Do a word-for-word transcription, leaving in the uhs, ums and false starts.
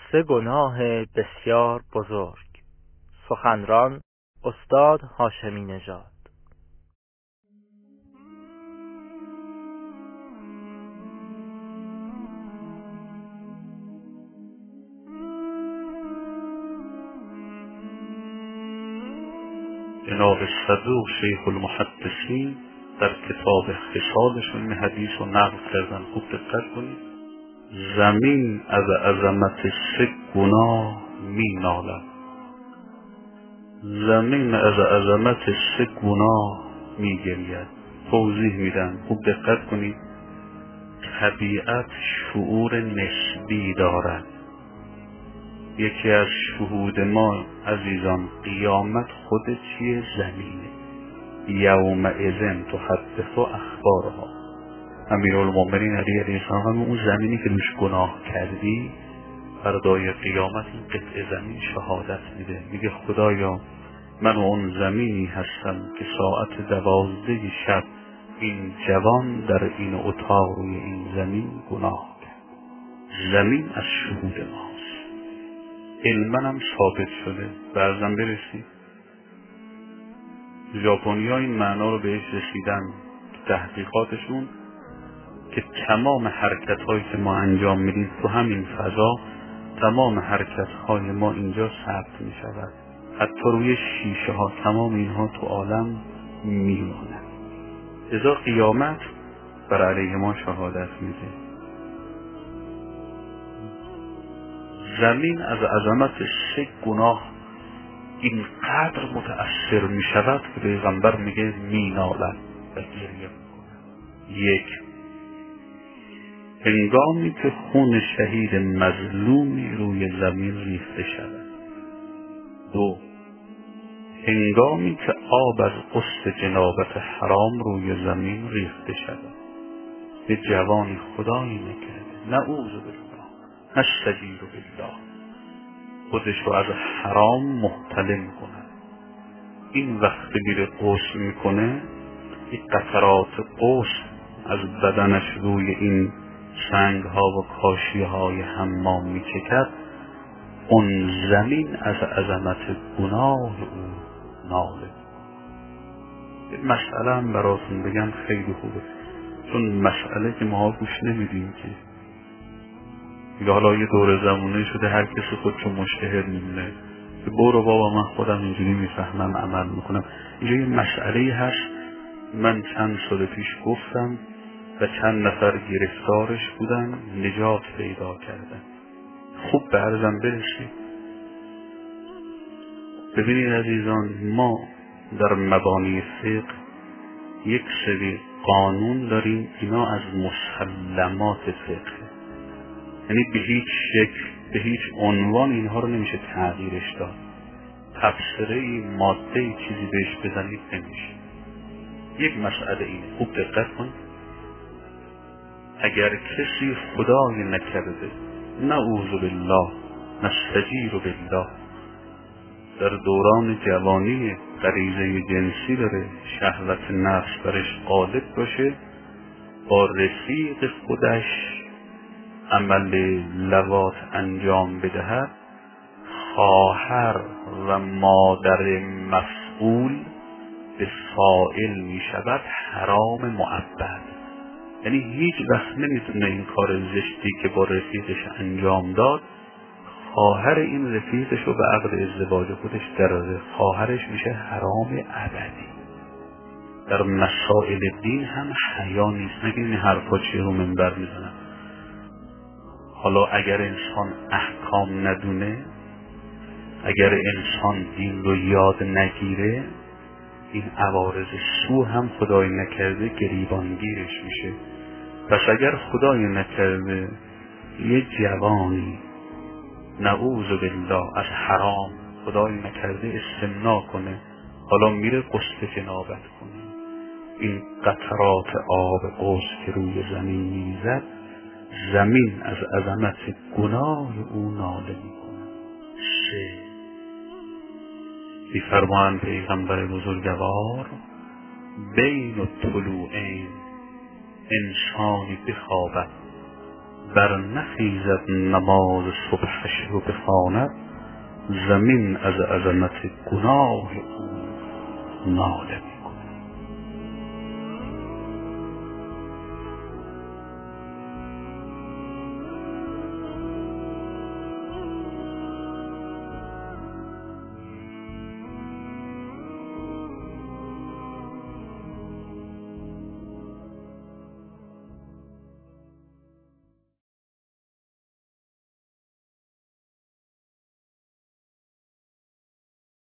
سه گناه بسیار بزرگ. سخنران استاد هاشمی نژاد. جناب صدوق شیخ المحدثین در کتاب خصالشون حدیث و نقل کردن. خوب دقت کنید. زمین از عظمت سه گناه می نالد. زمین از عظمت سه گناه می گرید. توضیح میدن. خوب دقت کنید. طبیعت شعور نسبی دارد. یکی از شهود ما عزیزان قیامت خود چیه؟ زمینه. یومئذ تحدث اخبارها. امیرالمومنین علی علیه السلام اون زمینی که روش گناه کردی فردای قیامت این قطع زمین شهادت میده، میگه خدایا من اون زمینی هستم که ساعت دوازده شب این جوان در این اتاق روی این زمین گناه کرد. زمین از شهود ماست. علماً هم ثابت شده. بعضم برسید ژاپنی ها این معنا رو بهش رسیدن تحقیقاتشون که تمام حرکت هایی که ما انجام میدیم تو همین فضا، تمام حرکت های ما اینجا ثبت می شود. حتی روی شیشه ها تمام اینها تو عالم میمونه. ازا قیامت بر علیه ما شهادت میده. زمین از عظمت سه گناه اینقدر متأثر می شود که پیغمبر میگه می نالد و گریه میکنه. یک، هنگامی که خون شهید مظلومی روی زمین ریخته شود. دو، هنگامی که آب از قصد جنابت حرام روی زمین ریخته شود. به جوانی خدایی نکرده، نعوذ بالله، نستجیر بالله، خودش رو از حرام محتلم کنه. این وقت میره غسل میکنه، این قطرات غسل از بدنش روی این سنگ ها و کاشی های حمام میچکد. اون زمین از عظمت گناه او ناله. این مسئله هم براتون بگم خیلی خوبه، چون مسئله که ما گوش نمیدیم که یا حالا یه دور زمونه شده هر کسی خودشو مجتهد میدونه که برو بابا من خودم اینجوری میفهمم عمل میکنم. اینجا یه مسئله هست. من چند سال پیش گفتم و چند نفر گرفتارش بودن، نجات پیدا کردن. خوب به عرضم برسید. ببینید عزیزان، ما در مبانی فقه یک سری قانون داریم، اینا از مسلمات فقه، یعنی به هیچ شکل به هیچ عنوان اینها رو نمیشه تغییرش داد. تفسیره ماده چیزی بهش بزنید نمیشه. یک مسئله اینه، خوب دقت کن. اگر کسی خدای نکرده، نعوذ بالله، نستجیر بالله، در دوران جوانی غریزه جنسی داره، شهوت نفس برش غالب باشه، با رفیق خودش عمل لواط انجام بدهد، خواهر و مادر مفعول به فاعل می شود حرام مؤبد. یعنی هیچ وقت نمیتونه این کار زشتی که با رفیقش انجام داد خواهر این رفیقش رو به عقد ازدواج خودش دراره. خواهرش میشه حرام ابدی. در مسائل دین هم حیا نیست. نگه این حرفا چیه رو منبر میزنن. حالا اگر انسان احکام ندونه، اگر انسان دین رو یاد نگیره، این عوارض سو هم خدای نکرده گریبانگیرش میشه. پس اگر خدای نکرده یه جوانی نعوذ بالله از حرام خدای نکرده استمنا کنه، حالا میره غسل جنابت کنه، این قطرات آب غسل که روی زمین میزد، زمین از عظمت گناه او ناله میکنه. سه، میفرمایند پیغمبر بزرگوار بین الطلوعین، انسانی بخوابد بر نخیزد نماز صبحش رو بخواند، زمین از عظمت گناه او ناله